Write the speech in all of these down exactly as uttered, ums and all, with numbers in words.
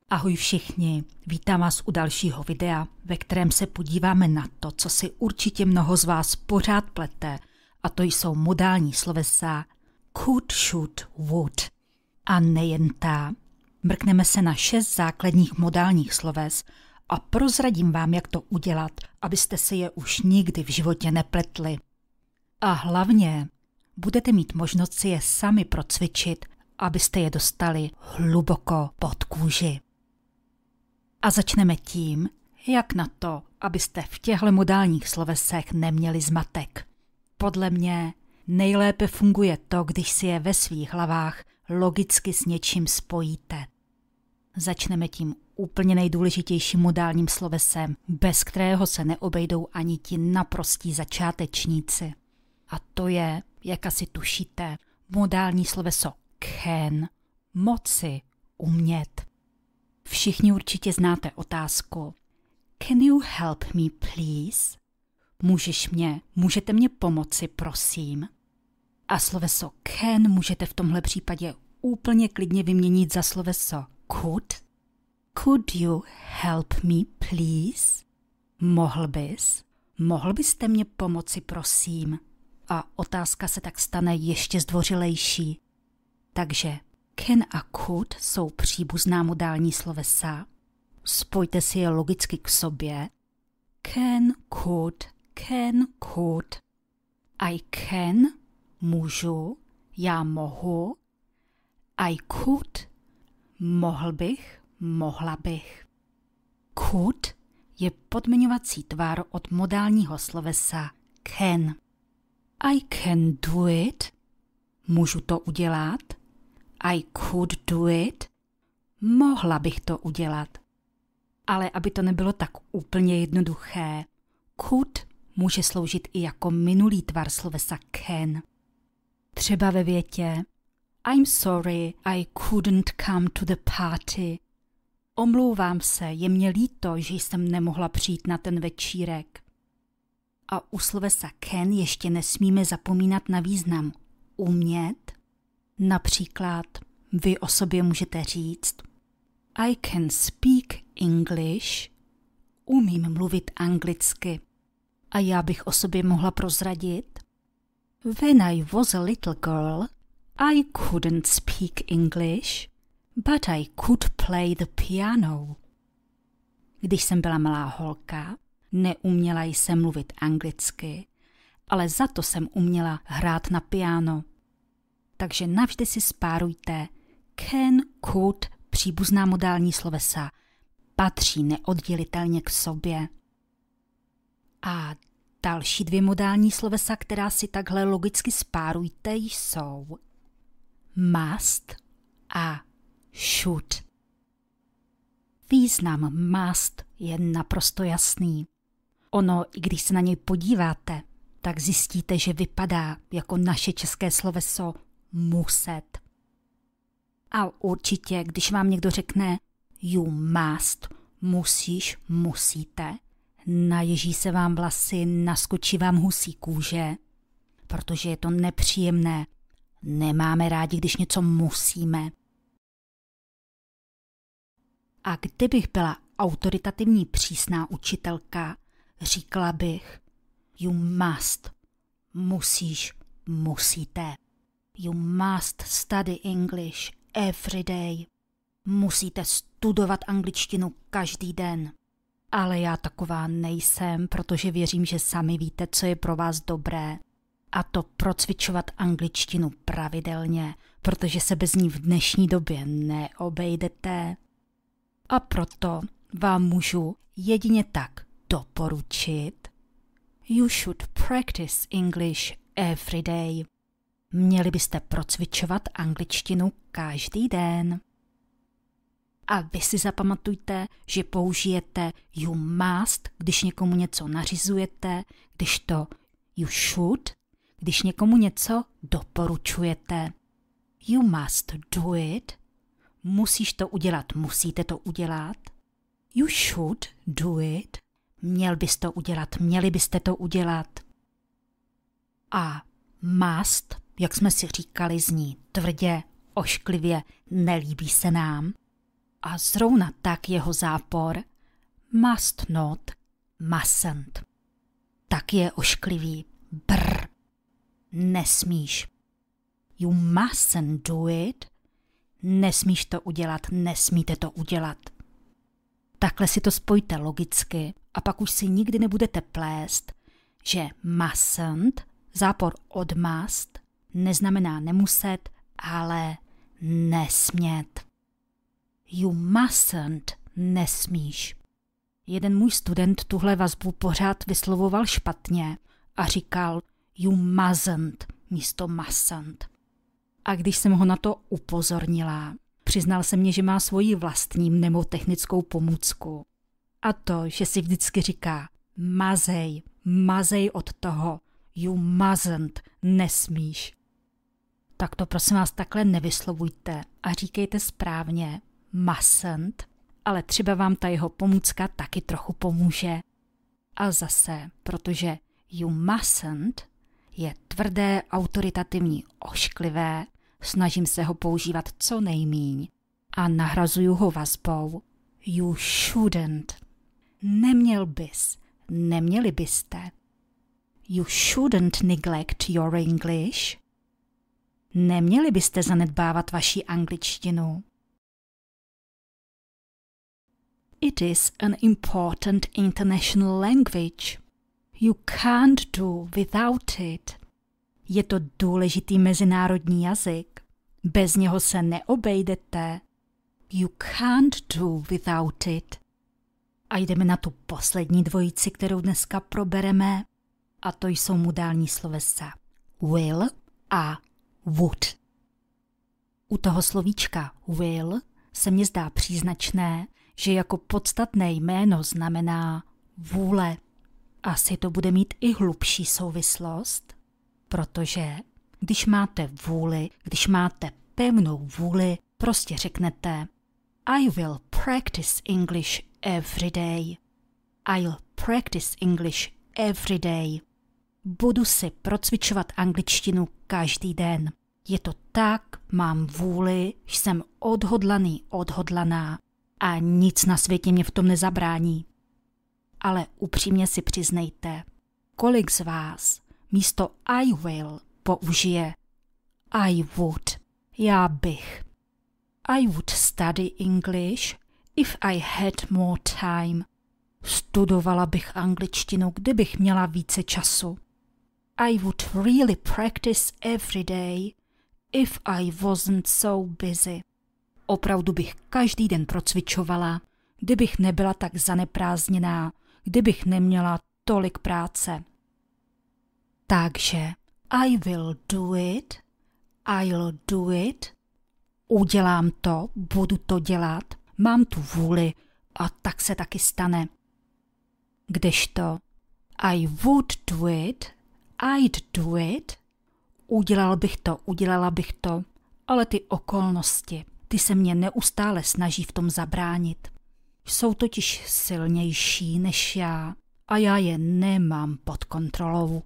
Ahoj všichni, vítám vás u dalšího videa, ve kterém se podíváme na to, co si určitě mnoho z vás pořád plete, a to jsou modální slovesa could, should, would. A nejen ta. Mrkneme se na šest základních modálních sloves a prozradím vám, jak to udělat, abyste se je už nikdy v životě nepletli. A hlavně budete mít možnost si je sami procvičit, abyste je dostali hluboko pod kůži. A začneme tím, jak na to, abyste v těchto modálních slovesech neměli zmatek. Podle mě nejlépe funguje to, když si je ve svých hlavách logicky s něčím spojíte. Začneme tím úplně nejdůležitějším modálním slovesem, bez kterého se neobejdou ani ti naprostí začátečníci. A to je, jak asi tušíte, modální sloveso can, moci, umět. Všichni určitě znáte otázku Can you help me please? Můžeš mě, můžete mě pomoci, prosím? A sloveso can můžete v tomhle případě úplně klidně vyměnit za sloveso could. Could you help me please? Mohl bys? Mohl byste mě pomoci, prosím? A otázka se tak stane ještě zdvořilejší. Takže can a could jsou příbuzná modální slovesa. Spojte si je logicky k sobě. Can, could, can, could. I can, můžu, já mohu. I could, mohl bych, mohla bych. Could je podmiňovací tvar od modálního slovesa can. I can do it, můžu to udělat. I could do it, mohla bych to udělat. Ale aby to nebylo tak úplně jednoduché, could může sloužit i jako minulý tvar slovesa can. Třeba ve větě I'm sorry, I couldn't come to the party. Omlouvám se, je mě líto, že jsem nemohla přijít na ten večírek. A u slovesa can ještě nesmíme zapomínat na význam umět. Například vy o sobě můžete říct I can speak English, umím mluvit anglicky. A já bych o sobě mohla prozradit When I was a little girl, I couldn't speak English, but I could play the piano. Když jsem byla malá holka, neuměla jsem mluvit anglicky, ale za to jsem uměla hrát na piano. Takže navždy si spárujte can, could, příbuzná modální slovesa. Patří neoddělitelně k sobě. A další dvě modální slovesa, která si takhle logicky spárujte, jsou must a should. Význam must je naprosto jasný. Ono, i když se na něj podíváte, tak zjistíte, že vypadá jako naše české sloveso muset. A určitě, když vám někdo řekne you must, musíš, musíte, naježí se vám vlasy, naskočí vám husí kůže, protože je to nepříjemné. Nemáme rádi, když něco musíme. A kdybych byla autoritativní přísná učitelka, říkala bych you must, musíš, musíte. You must study English every day. Musíte studovat angličtinu každý den. Ale já taková nejsem, protože věřím, že sami víte, co je pro vás dobré. A to procvičovat angličtinu pravidelně, protože se bez ní v dnešní době neobejdete. A proto vám můžu jedině tak doporučit You should practice English every day. Měli byste procvičovat angličtinu každý den. A vy si zapamatujte, že použijete you must, když někomu něco nařizujete, když to you should, když někomu něco doporučujete. You must do it. Musíš to udělat, musíte to udělat. You should do it. Měl bys to udělat, měli byste to udělat. A must, jak jsme si říkali, zní tvrdě, ošklivě, nelíbí se nám. A zrovna tak jeho zápor must not, mustn't. Tak je ošklivý. Brr. Nesmíš. You mustn't do it. Nesmíš to udělat, nesmíte to udělat. Takhle si to spojte logicky a pak už si nikdy nebudete plést, že mustn't, zápor od must, neznamená nemuset, ale nesmět. You mustn't, nesmíš. Jeden můj student tuhle vazbu pořád vyslovoval špatně a říkal you mustn't místo mustn't. A když jsem ho na to upozornila, přiznal se mně, že má svoji vlastní mnemotechnickou pomůcku. A to, že si vždycky říká mazej, mazej od toho, you mustn't, nesmíš. Tak to prosím vás takhle nevyslovujte a říkejte správně mustn't, ale třeba vám ta jeho pomůcka taky trochu pomůže. A zase, protože you mustn't je tvrdé, autoritativní, ošklivé, snažím se ho používat co nejmíň a nahrazuju ho vazbou you shouldn't. Neměl bys, neměli byste. You shouldn't neglect your English. Neměli byste zanedbávat vaši angličtinu. It is an important international language. You can't do without it. Je to důležitý mezinárodní jazyk. Bez něho se neobejdete. You can't do without it. A jdeme na tu poslední dvojici, kterou dneska probereme. A to jsou modální slovesa will a would. U toho slovíčka will se mně zdá příznačné, že jako podstatné jméno znamená vůle. Asi to bude mít i hlubší souvislost, protože když máte vůli, když máte pevnou vůli, prostě řeknete I will practice English every day. I'll practice English every day. Budu si procvičovat angličtinu každý den. Je to tak, mám vůli, jsem odhodlaný, odhodlaná a nic na světě mě v tom nezabrání. Ale upřímně si přiznejte, kolik z vás místo I will použije I would. Já bych. I would study English if I had more time. Studovala bych angličtinu, kdybych měla více času. I would really practice every day if I wasn't so busy. Opravdu bych každý den procvičovala, kdybych nebyla tak zaneprázdněná, kdybych neměla tolik práce. Takže I will do it, I'll do it, udělám to, budu to dělat, mám tu vůli a tak se taky stane. Kdežto I would do it, I'd do it, udělal bych to, udělala bych to, ale ty okolnosti, ty se mě neustále snaží v tom zabránit. Jsou totiž silnější než já a já je nemám pod kontrolou.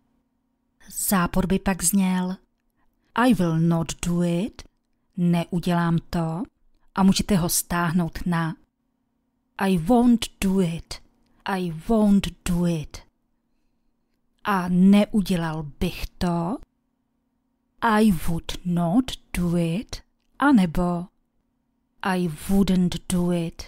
Zápor by pak zněl I will not do it, neudělám to a můžete ho stáhnout na I won't do it, I won't do it. A neudělal bych to I would not do it, anebo I wouldn't do it.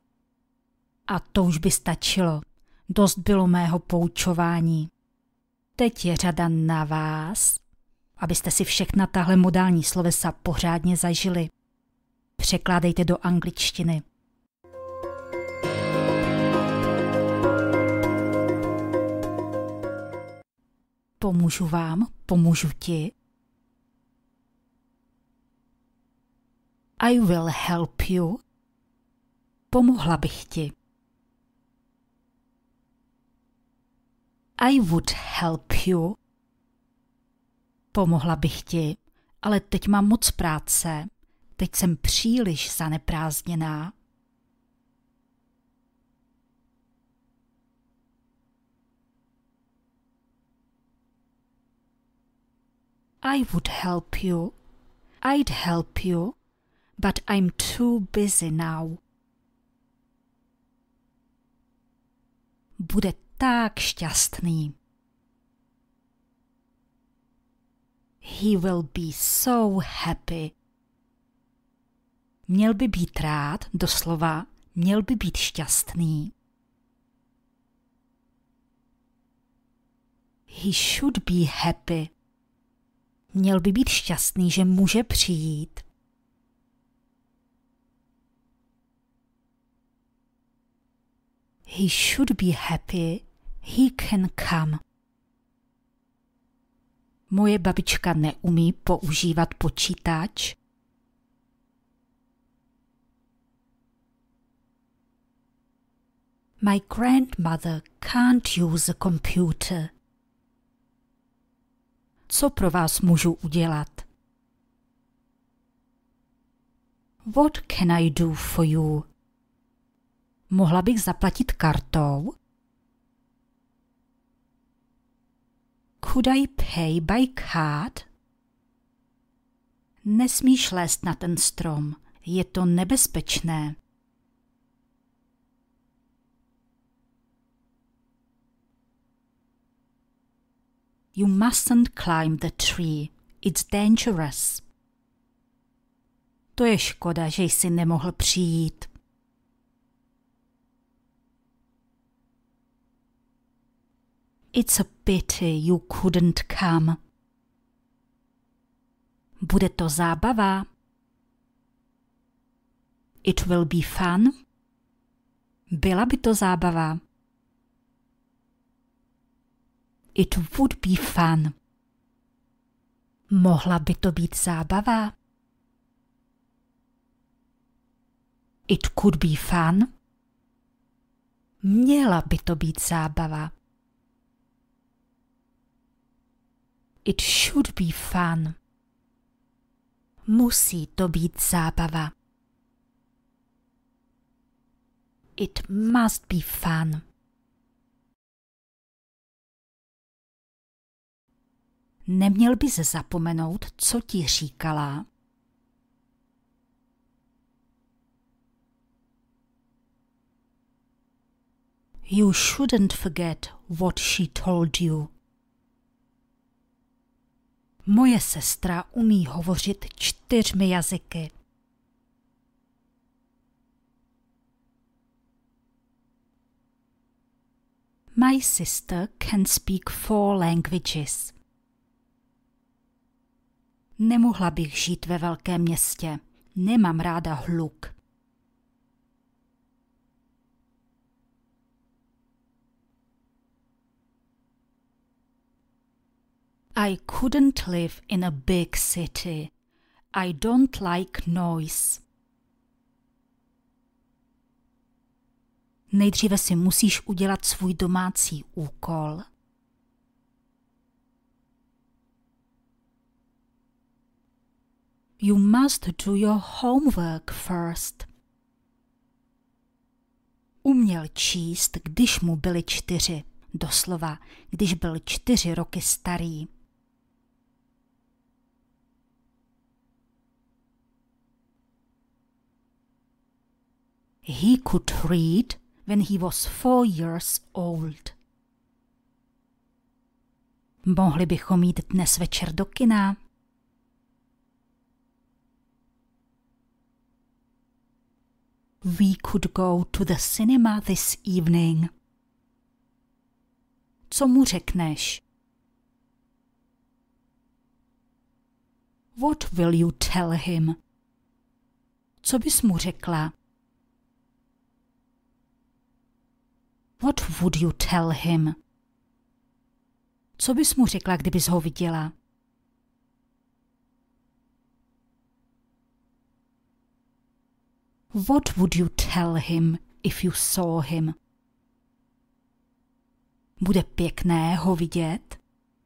A to už by stačilo. Dost bylo mého poučování. Teď je řada na vás, abyste si všechna tahle modální slovesa pořádně zažili. Překládejte do angličtiny. Pomůžu vám, pomůžu ti. I will help you. Pomohla bych ti. I would help you. Pomohla bych ti, ale teď mám moc práce. Teď jsem příliš zaneprázdněná. I would help you. I'd help you. But I'm too busy now. Bude tak šťastný. He will be so happy. Měl by být rád, doslova, měl by být šťastný. He should be happy. Měl by být šťastný, že může přijít. He should be happy. He can come. Moje babička neumí používat počítač. My grandmother can't use a computer. Co pro vás můžu udělat? What can I do for you? Mohla bych zaplatit kartou? Could I pay by card? Nesmíš lézt na ten strom, je to nebezpečné. You mustn't climb the tree, it's dangerous. To je škoda, že jsi nemohl přijít. It's a pity you couldn't come. Bude to zábava. It will be fun. Byla by to zábava. It would be fun. Mohla by to být zábava. It could be fun. Měla by to být zábava. It should be fun. Musí to být zábava. It must be fun. Neměl bys zapomenout, co ti říkala? You shouldn't forget what she told you. Moje sestra umí hovořit čtyřmi jazyky. My sister can speak four languages. Nemohla bych žít ve velkém městě. Nemám ráda hluk. I couldn't live in a big city. I don't like noise. Nejdříve si musíš udělat svůj domácí úkol. You must do your homework first. Uměl číst, když mu byly čtyři. Doslova, když byl čtyři roky starý. He could read when he was four years old. Mohli bychom jít dnes večer do kina? We could go to the cinema this evening. Co mu řekneš? What will you tell him? Co bys mu řekla? What would you tell him? Co bys mu řekla, kdybys ho viděla? What would you tell him if you saw him? Bude pěkné ho vidět?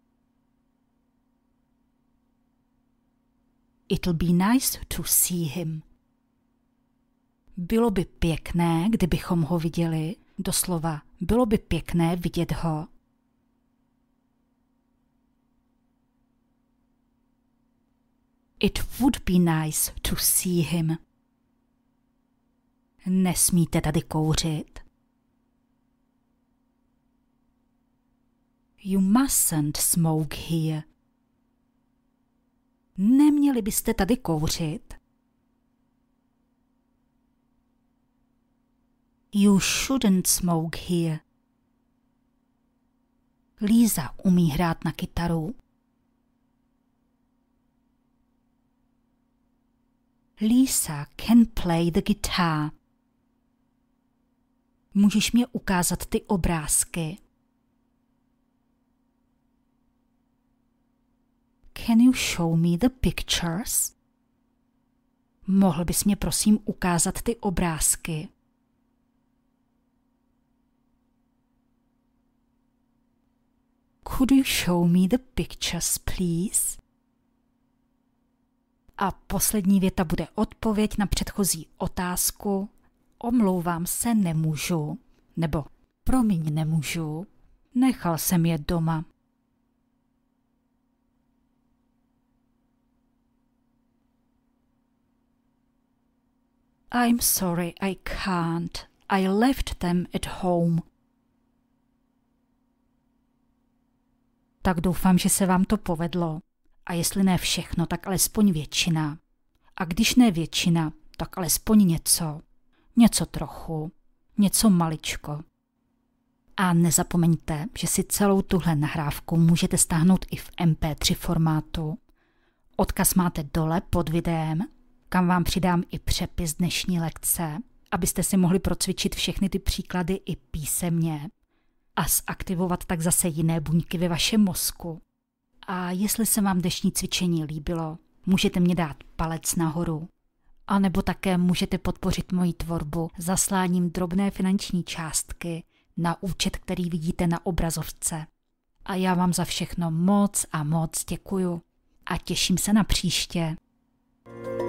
It'll be nice to see him. Bylo by pěkné, kdybychom ho viděli. Doslova, bylo by pěkné vidět ho. It would be nice to see him. Nesmíte tady kouřit. You mustn't smoke here. Neměli byste tady kouřit. You shouldn't smoke here. Líza umí hrát na kytaru. Lisa can play the guitar. Můžeš mě ukázat ty obrázky? Can you show me the pictures? Mohl bys mě prosím ukázat ty obrázky? Could you show me the pictures, please? A poslední věta bude odpověď na předchozí otázku. Omlouvám se, nemůžu. Nebo promiň, nemůžu. Nechal jsem je doma. I'm sorry, I can't. I left them at home. Tak doufám, že se vám to povedlo. A jestli ne všechno, tak alespoň většina. A když ne většina, tak alespoň něco. Něco trochu. Něco maličko. A nezapomeňte, že si celou tuhle nahrávku můžete stáhnout i v em pé tři formátu. Odkaz máte dole pod videem, kam vám přidám i přepis dnešní lekce, abyste si mohli procvičit všechny ty příklady i písemně a zaktivovat tak zase jiné buňky ve vašem mozku. A jestli se vám dnešní cvičení líbilo, můžete mě dát palec nahoru. A nebo také můžete podpořit moji tvorbu zasláním drobné finanční částky na účet, který vidíte na obrazovce. A já vám za všechno moc a moc děkuju a těším se na příště.